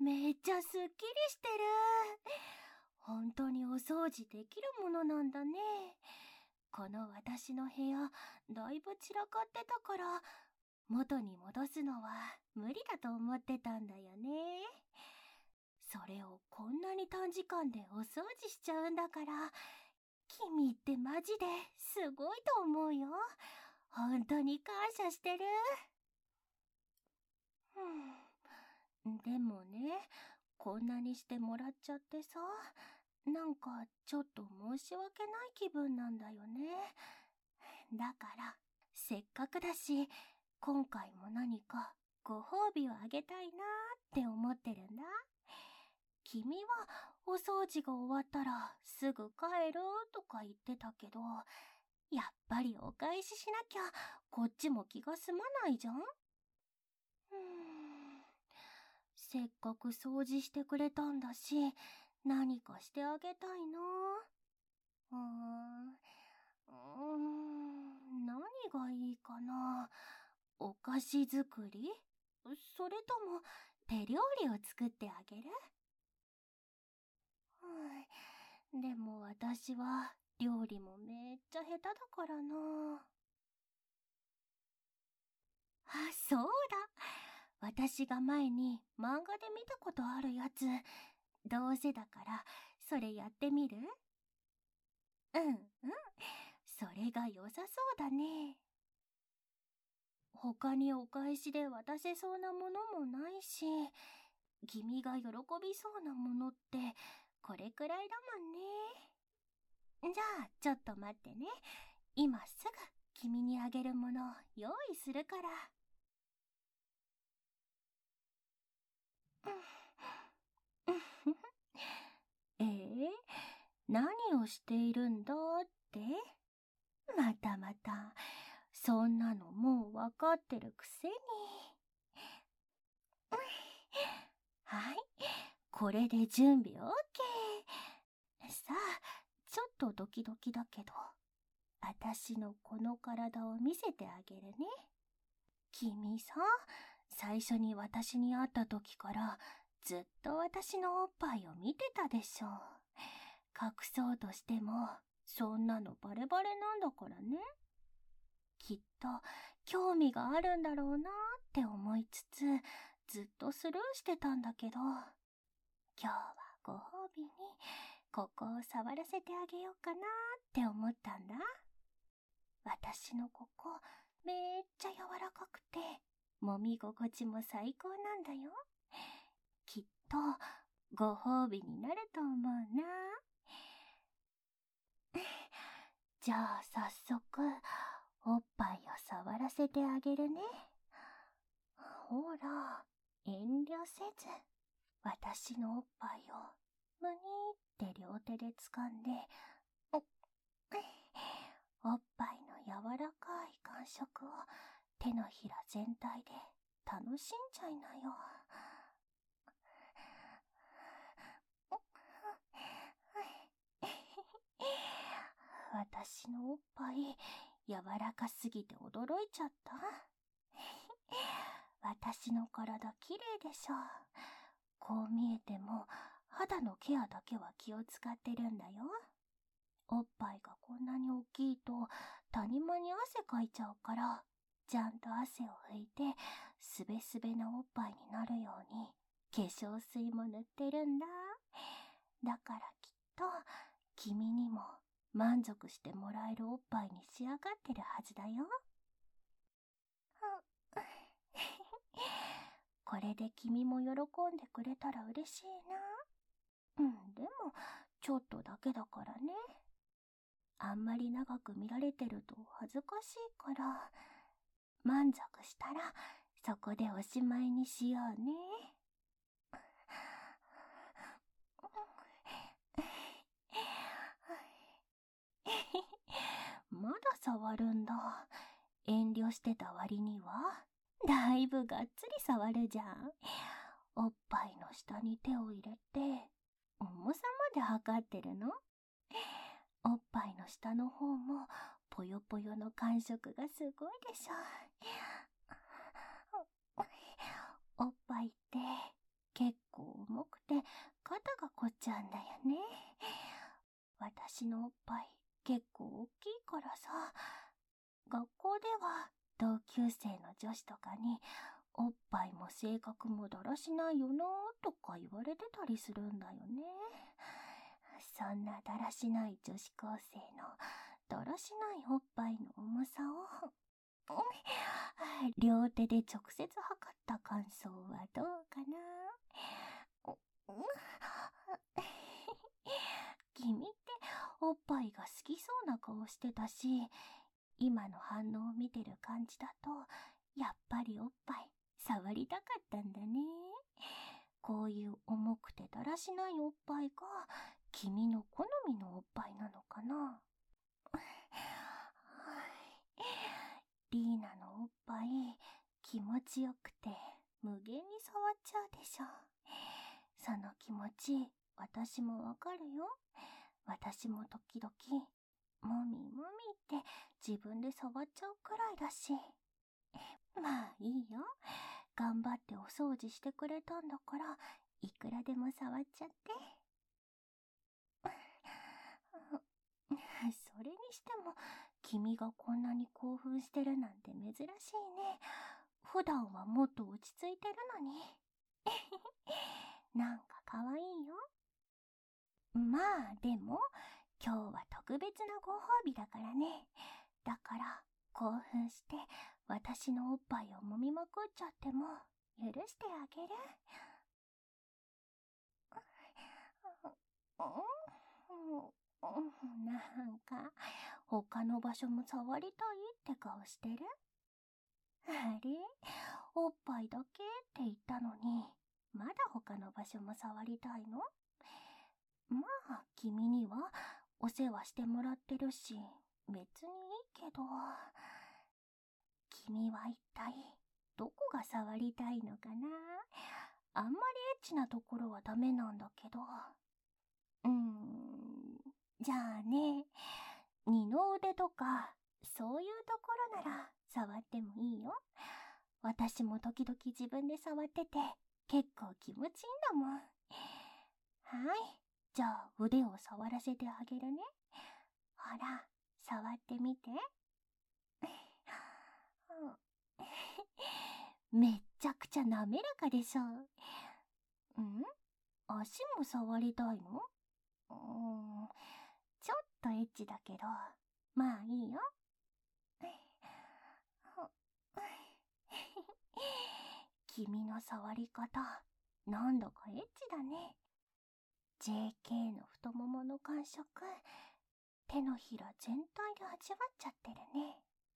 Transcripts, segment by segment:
めっちゃすっきりしてる。本当にお掃除できるものなんだね。この私の部屋、だいぶ散らかってたから、元に戻すのは無理だと思ってたんだよね。それをこんなに短時間でお掃除しちゃうんだから、君ってマジですごいと思うよ。本当に感謝してる。でもね、こんなにしてもらっちゃってさ、なんかちょっと申し訳ない気分なんだよね。だから、せっかくだし、今回も何かご褒美をあげたいなって思ってるんだ。君はお掃除が終わったらすぐ帰るとか言ってたけど、やっぱりお返ししなきゃこっちも気が済まないじゃん。せっかく掃除してくれたんだし、何かしてあげたいな。何がいいかな。お菓子作り？それとも手料理を作ってあげる？でも私は料理もめっちゃ下手だからな。あ、そうだ。私が前に漫画で見たことあるやつ。どうせだから、それやってみる？それが良さそうだね。他にお返しで渡せそうなものもないし、君が喜びそうなものってこれくらいだもんね。じゃあちょっと待ってね。今すぐ君にあげるもの用意するから。何をしているんだって？またまた、そんなのもうわかってるくせに。はい、これで準備 OK。さあ、ちょっとドキドキだけど、私のこの体を見せてあげるね。君さ、最初に私に会った時からずっと私のおっぱいを見てたでしょ。隠そうとしても、そんなのバレバレなんだからね。きっと興味があるんだろうなって思いつつ、ずっとスルーしてたんだけど、今日はご褒美にここを触らせてあげようかなって思ったんだ。私のここめっちゃ柔らかくて、揉み心地も最高なんだよ。きっとご褒美になると思うな。じゃあ早速おっぱいを触らせてあげるね。ほら、遠慮せず私のおっぱいをむにーって両手で掴んで、おっぱいの柔らかい感触を手のひら全体で楽しんじゃいなよ。私のおっぱい柔らかすぎて驚いちゃった。私の体きれいでしょ。こう見えても肌のケアだけは気を使ってるんだよ。おっぱいがこんなに大きいと谷間に汗かいちゃうから、ちゃんと汗を拭いてすべすべなおっぱいになるように化粧水も塗ってるんだ。だからきっと君にも満足してもらえるおっぱいに仕上がってるはずだよ。これで君も喜んでくれたら嬉しいな。でもちょっとだけだからね。あんまり長く見られてると恥ずかしいから、満足したらそこでおしまいにしようね。まだ触るんだ。遠慮してた割にはだいぶがっつり触るじゃん。おっぱいの下に手を入れて重さまで測ってるの？おっぱいの下の方もぽよぽよの感触がすごいでしょ。おっぱいって結構子ちゃんだよね。私のおっぱい結構大きいからさ、学校では同級生の女子とかにおっぱいも性格もだらしないよなとか言われてたりするんだよね。そんなだらしない女子高生のだらしないおっぱいの重さを両手で直接測った感想はどうかな。君っておっぱいが好きそうな顔してたし、今の反応を見てる感じだとやっぱりおっぱい触りたかったんだね。こういう重くてだらしないおっぱいが君の好みのおっぱいなのかな。リーナのおっぱい気持ちよくて無限に触っちゃうでしょ。その気持ち私もわかるよ。私も時々もみもみって自分で触っちゃうくらいだし。まあいいよ。頑張ってお掃除してくれたんだからいくらでも触っちゃって。それにしても君がこんなに興奮してるなんて珍しいね。普段はもっと落ち着いてるのに。なんかかわいいよ。まあでも今日は特別なご褒美だからね。だから興奮して私のおっぱいを揉みまくっちゃっても許してあげる。なんか他の場所も触りたいって顔してる？あれ？おっぱいだけって言ったのにまだ他の場所も触りたいの？まあ君にはお世話してもらってるし別にいいけど、君は一体どこが触りたいのかな？あんまりエッチなところはダメなんだけど。じゃあね、二の腕とかそういうところなら触ってもいいよ。私も時々自分で触ってて結構気持ちいいんだもん。はい、じゃあ腕を触らせてあげるね。ほら、触ってみて。めっちゃくちゃ滑らかでしょ。足も触りたいの？ちょっとエッチだけど、まあいいよ。君の触り方、なんだかエッチだね。JK の太ももの感触、手のひら全体で味わっちゃってるね。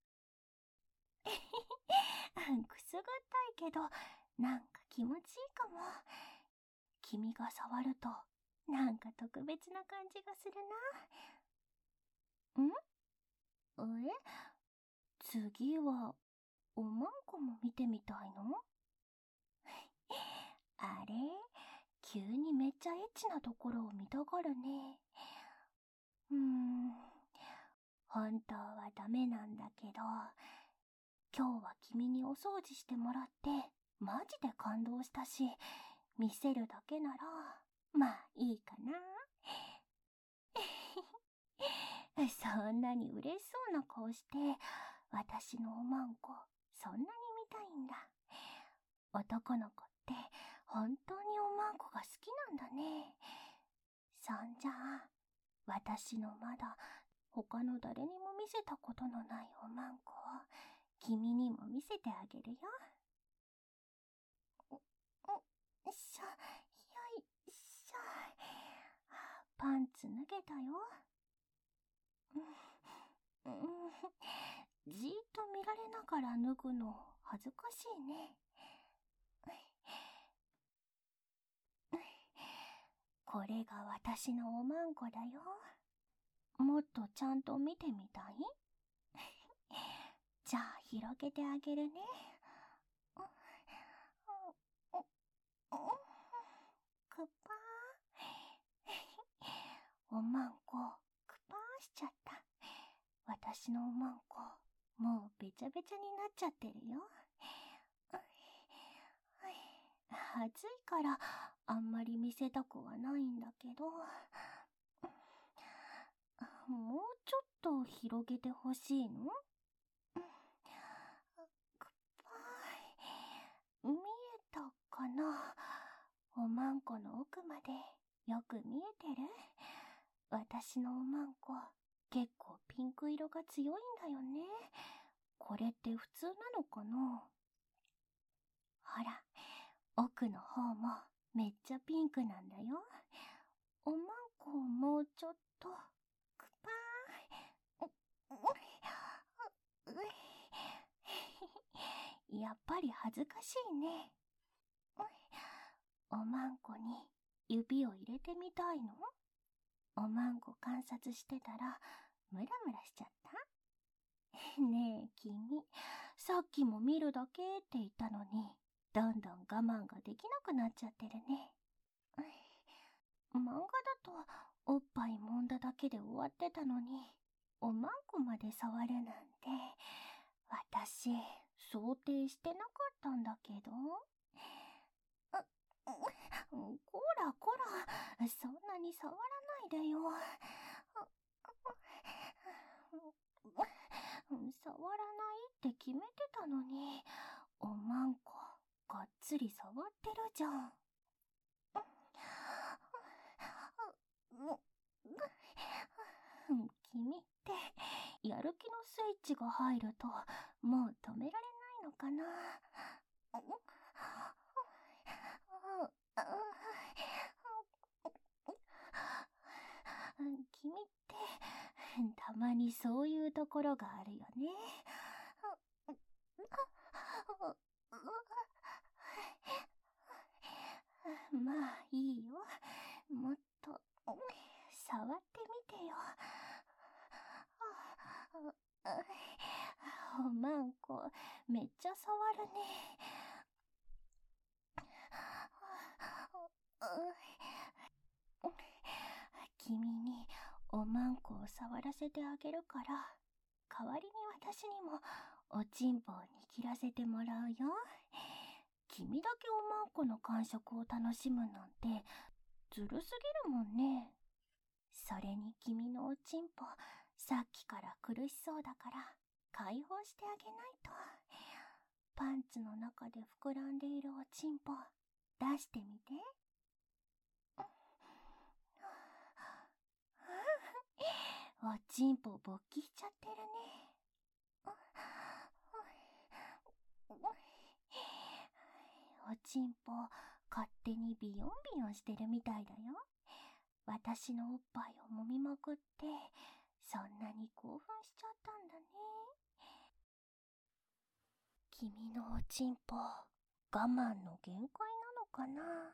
くすぐったいけど、なんか気持ちいいかも。君が触ると、なんか特別な感じがするな。次は、おまんこも見てみたいの？あれ？急にめっちゃエッチなところを見たがるね。本当はダメなんだけど、今日は君にお掃除してもらってマジで感動したし、見せるだけならまあいいかな。そんなに嬉しそうな顔して私のおまんこそんなに見たいんだ。男の子って本当におまんこが好きなんだね。そんじゃあ私のまだ他の誰にも見せたことのないおまんこを君にも見せてあげるよ。よいしょ、よいしょ。パンツ脱げたよ。じーっと見られながら脱ぐの恥ずかしいね。これが私のおまんこだよ。もっとちゃんと見てみたい？じゃあ広げてあげるね。くぱー。おまんこくぱーしちゃった。私のおまんこもうべちゃべちゃになっちゃってるよ。暑いからあんまり見せたくはないんだけど、もうちょっと広げてほしいの？くっぱい。見えたかな？おまんこの奥までよく見えてる？私のおまんこ、結構ピンク色が強いんだよね。これって普通なのかな？ほら、奥の方もめっちゃピンクなんだよ。おまんこをもうちょっと、くぱーい。やっぱり恥ずかしいね。おまんこに指を入れてみたいの？おまんこ観察してたらムラムラしちゃった？ねえ君、さっきも見るだけって言ったのに、どんどん我慢ができなくなっちゃってるね。漫画だとおっぱい揉んだだけで終わってたのに、おまんこまで触るなんて、私想定してなかったんだけど。こらこら、そんなに触らないでよ。触らないって決めてたのに、おまんこがっつり触ってるじゃん。君ってやる気のスイッチが入るともう止められないのかな？君ってたまにそういうところがあるよね。まあいいよ、もっと触ってみてよ。おまんこめっちゃ触るね。君におまんこを触らせてあげるから、代わりに私にもおちんぽを握らせてもらうよ。君だけおまんこの感触を楽しむなんてずるすぎるもんね。それに君のおちんぽ、さっきから苦しそうだから解放してあげないと。パンツの中で膨らんでいるおちんぽ出してみて。おちんぽ勃起しちゃってるね。おちんぽ勝手にビヨンビヨンしてるみたいだよ。私のおっぱいを揉みまくってそんなに興奮しちゃったんだね。君のおちんぽ我慢の限界なのかな？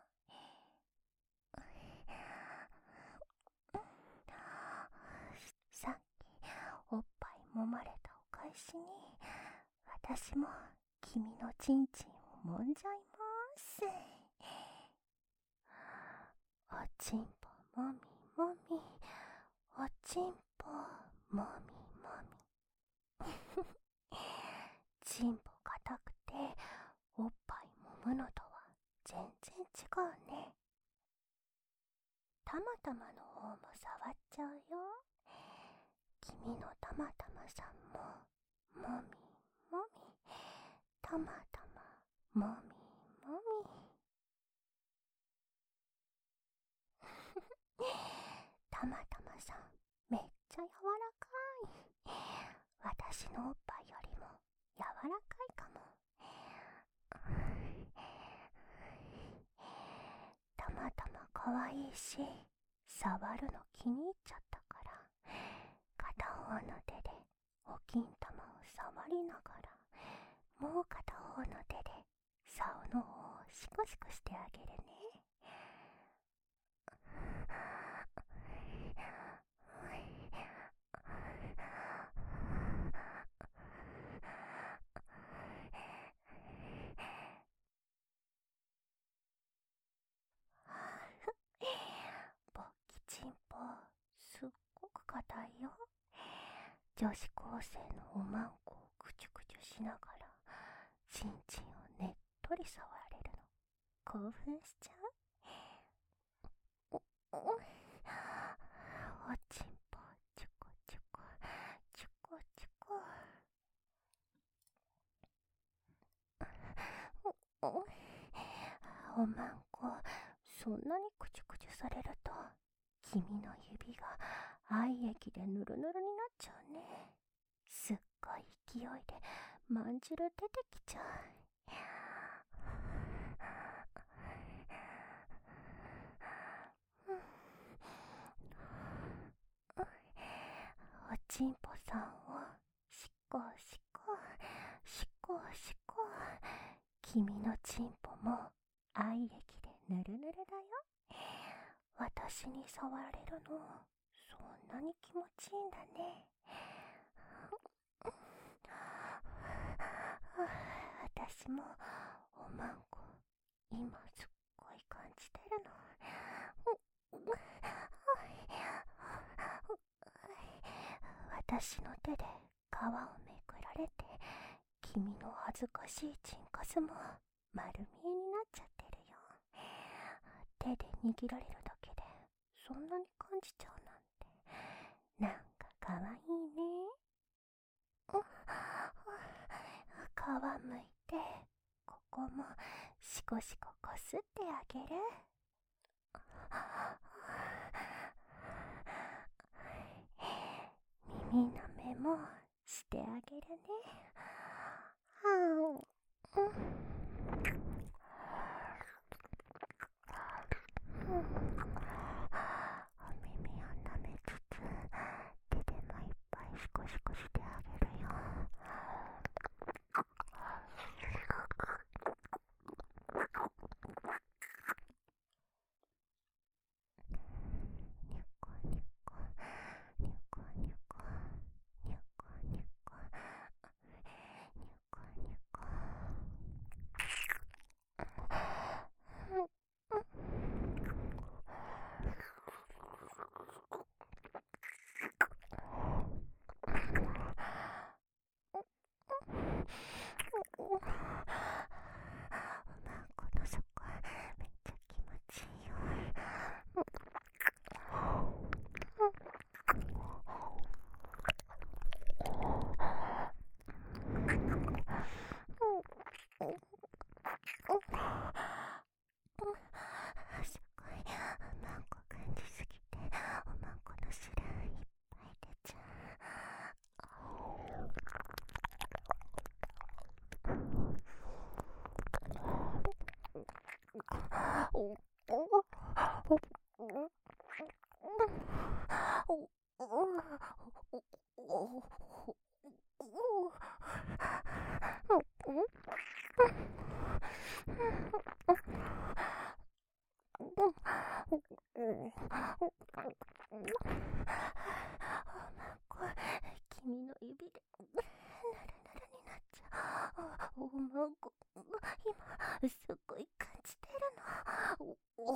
さっきおっぱい揉まれたお返しに、私も君のちんちんを揉んじゃいます。おちんぽもみもみ、おちんぽもみもみ。ちんぽ硬くておっぱい揉むのとは全然違うね。たまたまの方も触っちゃうよ。君のたまたまさんももみもみ、たまたまもみもみ。たまたまさんめっちゃ柔らかい。私のおっぱいよりも柔らかいかも。たまたま可愛いし、触るの気に入っちゃったから、片方の手でお金玉を触りながら、もう片方の手で竿の方をシコシコしてあげるね。勃起チンポすっごく硬いよ。女子高生のおまんこをくちゅくちゅしながらチンチンをねっとり触られるの興奮しちゃう。 おちんぽちょこちょこちょこちょこ。おまんこ、そんなにくちゅくちゅされると君の指が愛液でぬるぬるになっちゃうね。すっごい勢いでまんじる出てきちゃう。おちんぽさんをしこしこしこしこ。君のちんぽも愛液でぬるぬるだよ。私に触られるのそんなに気持ちいいんだね。私もおまんこ今すっごい感じてるの。私の手で皮をめくられて君の恥ずかしいチンカスも丸見えになっちゃってるよ。手で握られるだけでそんなに感じちゃうなんて、なんかかわいいね。皮むいてここもシコシコこすってあげる。耳の目もしてあげるね。お耳を舐めつつ手でもいっぱいシコシコしてあげるよ。にゅこにゅこにゅこにゅこにゅこにゅこにゅこにゅこ。おまんこのそこめっちゃ気持ちいいよ。すごいおまんこ感じすぎておまんこの汁いっぱい出ちゃう。君の指でぬるぬるになっちゃう。おまんこ今すっごい感じてるの。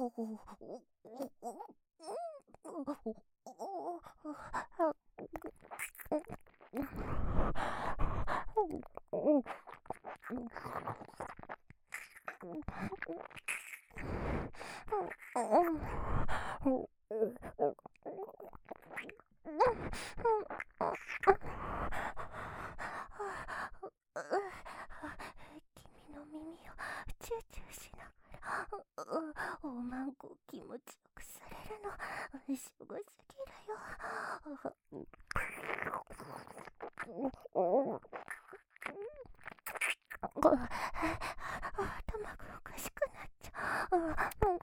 君の耳をチューチューしながらおまんこ気持ちよくされるのすごすぎるよ。頭がおかしくなっちゃう。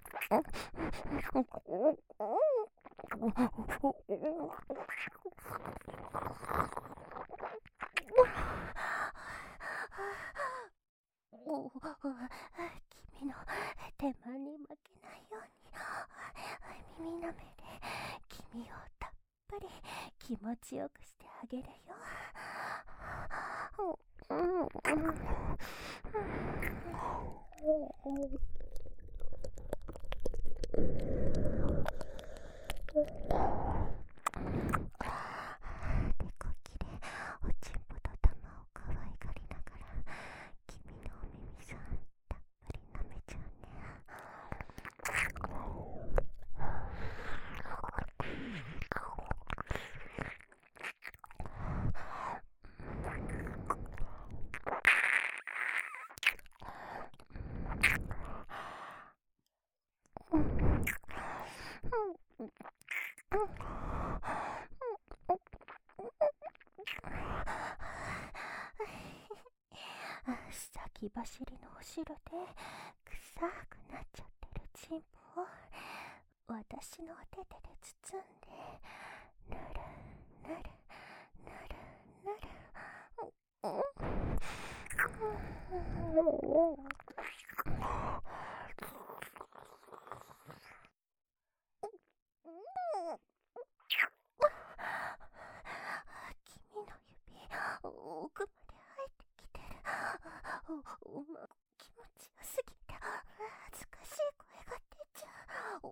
君の手間に負けないように耳の目で君をたっぷり気持ちよくしてあげるよ。手こきでおちんぽと玉を可愛がりながら君のお耳さんたっぷり舐めちゃうね。 火走りのお汁で臭くなっちゃってるチンポを私のお手手で包んでぬるぬるぬるぬる君の指奥まで入ってきてる。気持ちよすぎて恥ずかしい声が出ちゃう。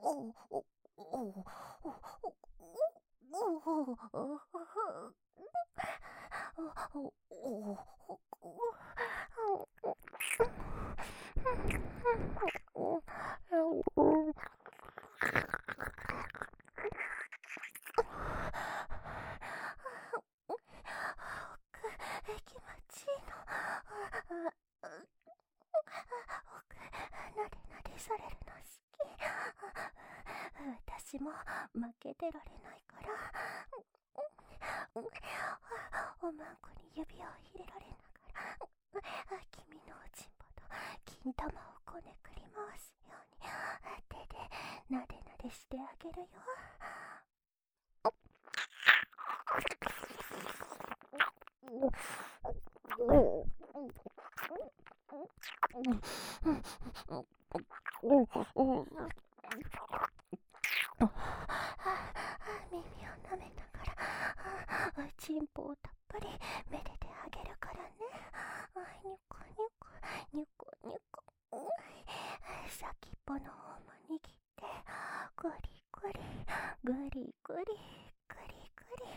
気持ちいいの。なでなでされるの好き。私も負けてられないから、おまんこに指を入れられながら、君のおちんぽと金玉をこねくり回すように手でなでなでしてあげるよ。耳を舐めながらチンポをたっぷりめでてあげるからね。ニコニコニコニコ。先っぽの方も握ってグリグリグリグリグリグリ。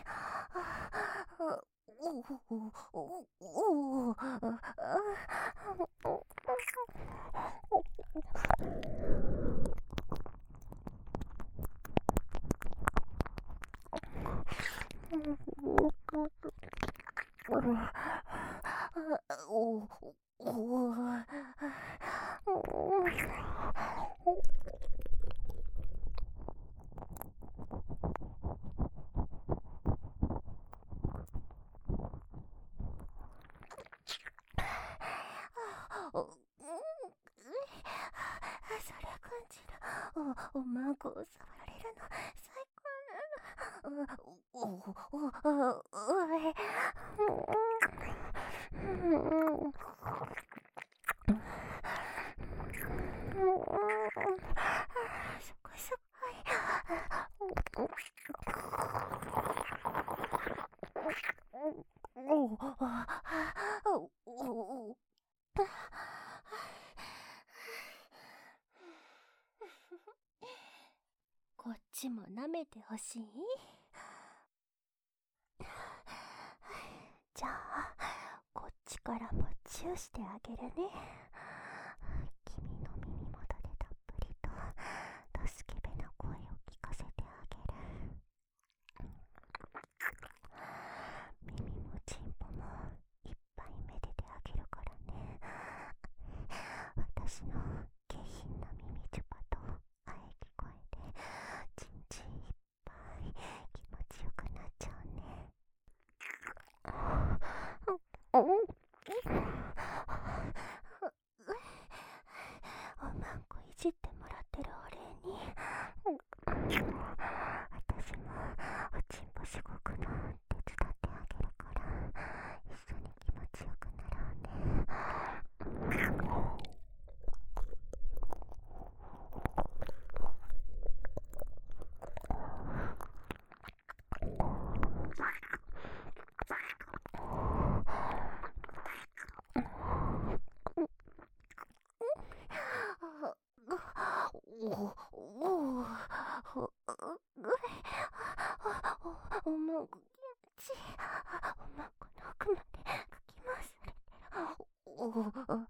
それ感じる。おまんこを触られるの最高なの。そこそこ。こっちも舐めてほしい？じゃあこっちからもチューしてあげるね。君の耳元でたっぷりと助けべな声を聞かせてあげる。耳もチンポもいっぱいめでてあげるからね。私の下品な耳チュパと喘ぎ声でチンチンいっぱい気持ちよくなっちゃうね。おまんこいじってもらってるお礼に私もおちんぽしごくの手伝ってあげるから一緒に気持ちよくなろうね。おまんこ気持ちいい。おまんこの奥までかき回されてる。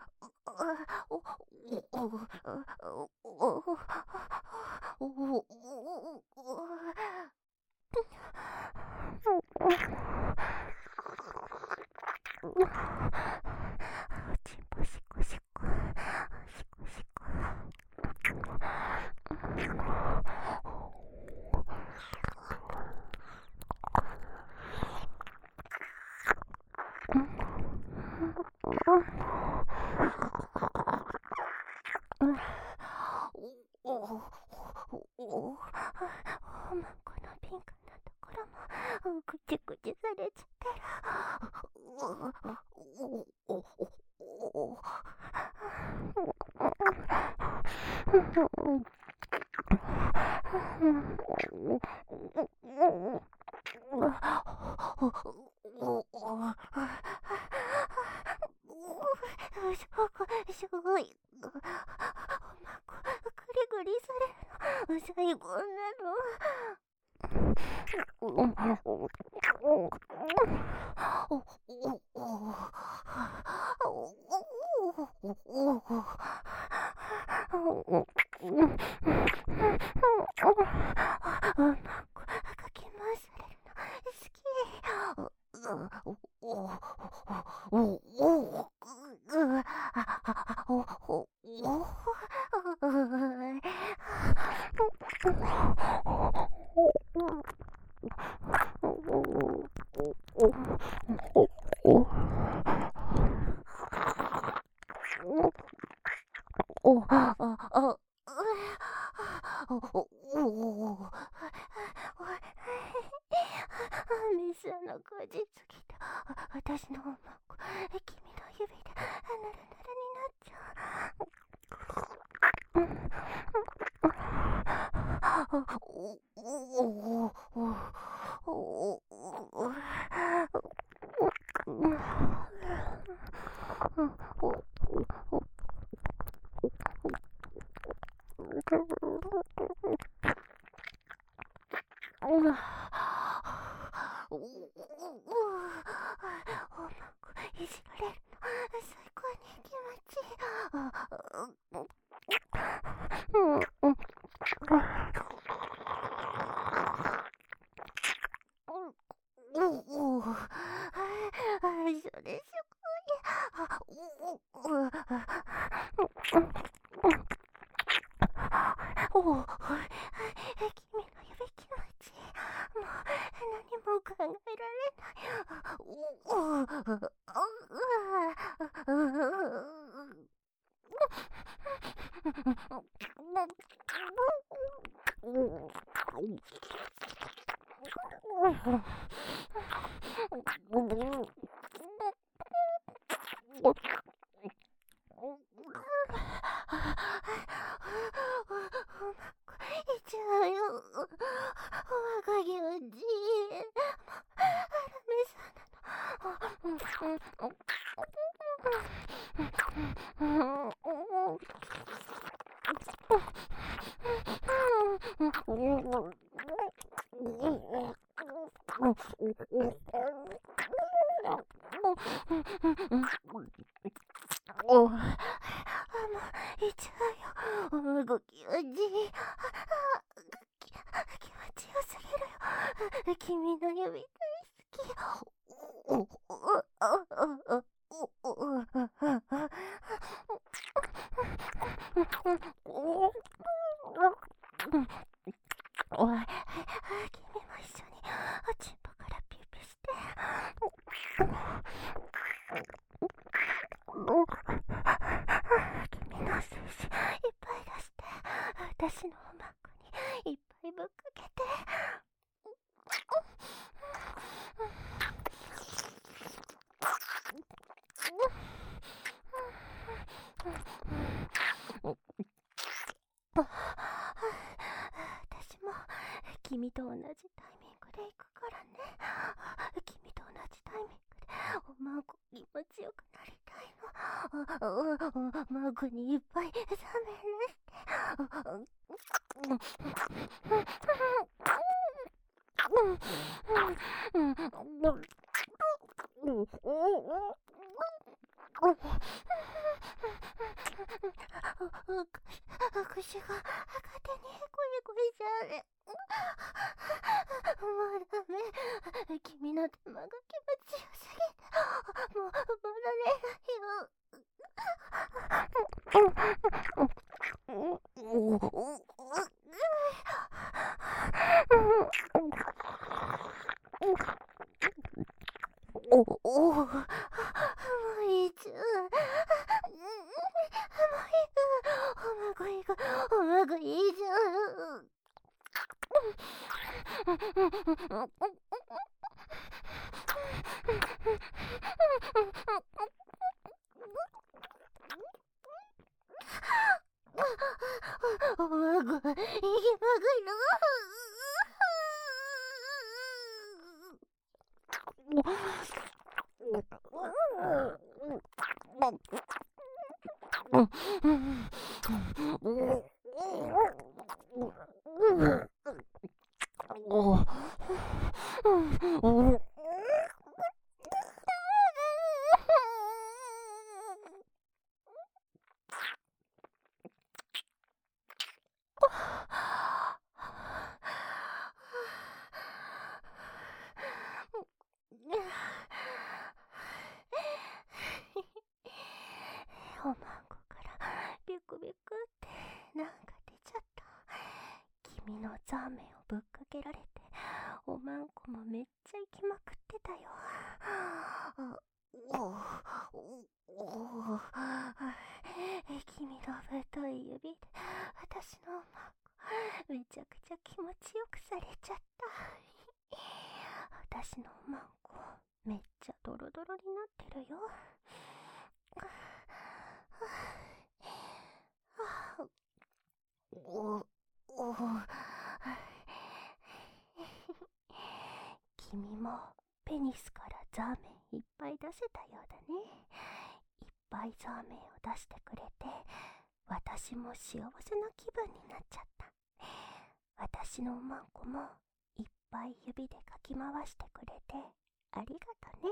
チンポシコシコシコシコ。 この敏感なところもぐちぐちされちゃったすごい。グリグリされるの最高なの。かき回されるの好き。メスのこじつきと私の君の指でぬるぬるになっちゃう。いじられるの最高に気持ちいい。それすごい。君の指気持ちいい。もう何も考えられない。ちゃうよ。若気持ちいい。メスいっちゃうよ。ご気持ちいい。気持ちよすぎるよ。君の指大好き。君も一緒におちんぽからピュピュして。君の精子いっぱい出して私のおまっこにいっぱいぶっかけて。私も君と同じタイミングで行くからね。君と同じタイミングでおまんこ気持ちよくなりたいの。マグにいっぱい冷めらして。口が勝手にへこへこしちゃうね。もうダメ。君の手間が気持ちよすぎてもう戻れないよ。もういいじゃん。もういい。おおまごいいじゃん。おまご、いきまぐいの。おまんこからビクビクってなんか出ちゃった。君のザーメンをぶっかけられて、おまんこもめっちゃ行きまくってたよ。君の太い指で私のおまんこめちゃくちゃ気持ちよくされちゃった。私のおまんこめっちゃドロドロになってるよ。君もペニスからザーメンいっぱい出せたようだね。いっぱいザーメンを出してくれて、私も幸せな気分になっちゃった。私のおまんこもいっぱい指でかき回してくれてありがとね。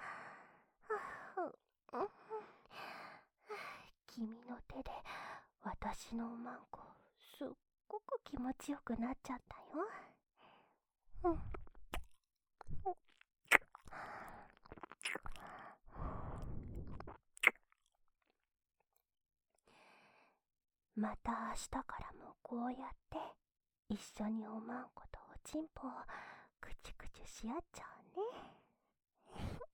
君の手で私のおまんこすっごく気持ちよくなっちゃったよ。また明日からもこうやって一緒におまんことおちんぽをくちゅくちゅし合っちゃうね。